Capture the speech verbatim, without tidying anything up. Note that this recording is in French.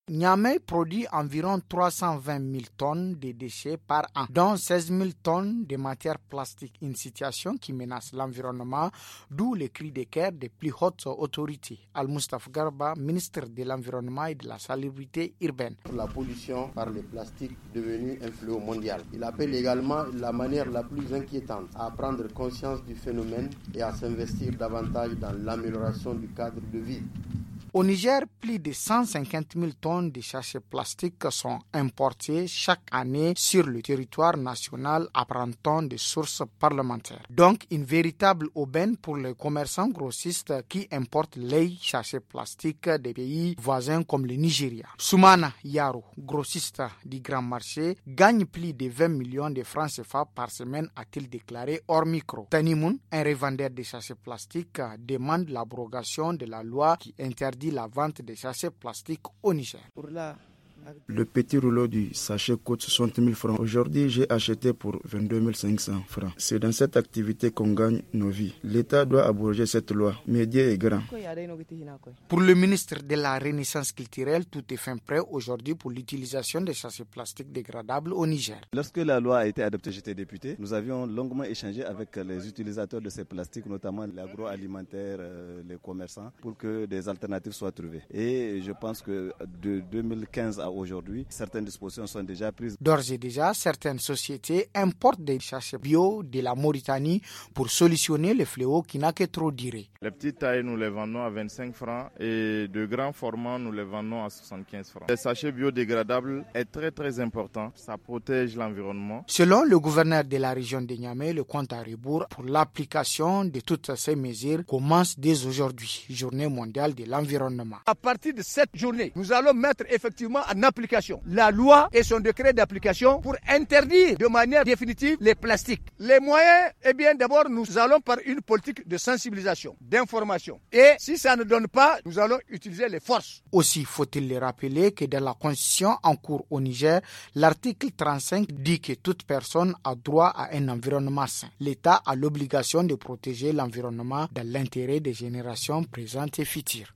Niamey produit environ trois cent vingt mille tonnes de déchets par an, dont seize mille tonnes de matières plastiques, une situation qui menace l'environnement, d'où le cri de cœur des plus hautes autorités. Al-Mustafa Garba, ministre de l'Environnement et de la Salubrité urbaine. La pollution par le plastique devenue un fléau mondial. Il appelle également la manière la plus inquiétante à prendre conscience du phénomène et à s'investir davantage dans l'amélioration du cadre de vie. Au Niger, plus de cent cinquante mille tonnes de sachets plastiques sont importés chaque année sur le territoire national, apprend-on de sources parlementaires. Donc, une véritable aubaine pour les commerçants grossistes qui importent les sachets plastiques des pays voisins comme le Nigeria. Soumana Yaro, grossiste du Grand Marché, gagne plus de vingt millions de francs C F A par semaine, a-t-il déclaré hors micro. Tanimoun, un revendeur de sachets plastiques, demande l'abrogation de la loi qui interdit la vente des sachets plastiques au Niger. Le petit rouleau du sachet coûte soixante mille francs. Aujourd'hui, j'ai acheté pour vingt-deux mille cinq cents francs. C'est dans cette activité qu'on gagne nos vies. L'État doit abroger cette loi. Mais Dieu est grand. Pour le ministre de la Renaissance culturelle, tout est fin prêt aujourd'hui pour l'utilisation des sachets plastiques dégradables au Niger. Lorsque la loi a été adoptée, j'étais député. Nous avions longuement échangé avec les utilisateurs de ces plastiques, notamment l'agroalimentaire, euh, les commerçants, pour que des alternatives soient trouvées. Et je pense que de deux mille quinze à aujourd'hui, certaines dispositions sont déjà prises. D'ores et déjà, certaines sociétés importent des sachets bio de la Mauritanie pour solutionner le fléau qui n'a que trop duré. Les petites tailles, nous les vendons à vingt-cinq francs et de grands formats, nous les vendons à soixante-quinze francs. Les sachets biodégradables est très très important. Ça protège l'environnement. Selon le gouverneur de la région de Niamey, le compte à rebours pour l'application de toutes ces mesures commence dès aujourd'hui, Journée mondiale de l'environnement. À partir de cette journée, nous allons mettre effectivement en application la loi et son décret d'application pour interdire de manière définitive les plastiques. Les moyens, eh bien d'abord nous allons par une politique de sensibilisation, d'information. Et si ça ne donne pas, nous allons utiliser les forces. Aussi faut-il le rappeler que dans la Constitution en cours au Niger, l'article trente-cinq dit que toute personne a droit à un environnement sain. L'État a l'obligation de protéger l'environnement dans l'intérêt des générations présentes et futures.